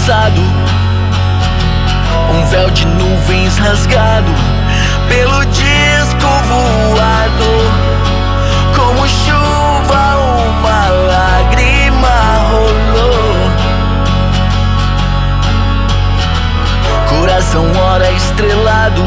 passado, um véu de nuvens rasgado pelo disco voador. Como chuva uma lágrima rolou, coração ora estrelado,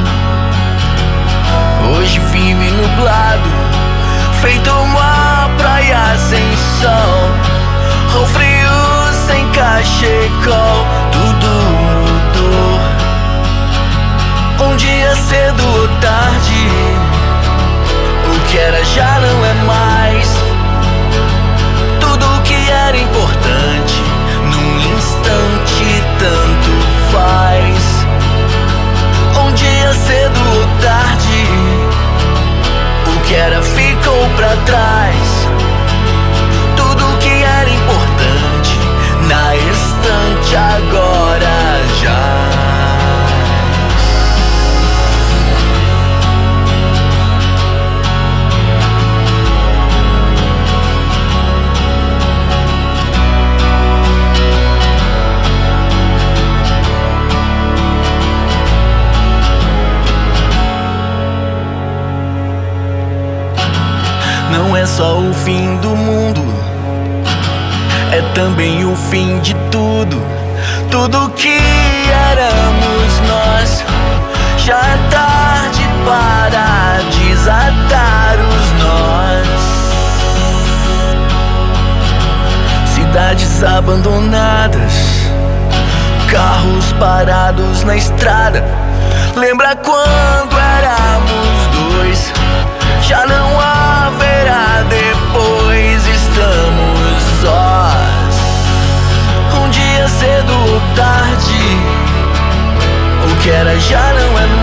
hoje vive nublado, feito uma praia sem sol, ou frio sem cachecol. Tudo mudou, um dia cedo ou tarde, o que era já não é mais. Tudo que era importante, num instante tanto faz. Um dia cedo ou tarde, o que era ficou pra trás. Tudo que era importante, na estante agora jaz. Não é só o fim do mundo, é também o fim de tudo. Tudo que éramos nós, já é tarde para desatar os nós. Cidades abandonadas, carros parados na estrada. Lembra quando éramos dois? Já não haverá depois, estamos sós. Um dia cedo ou tarde, o que era já não é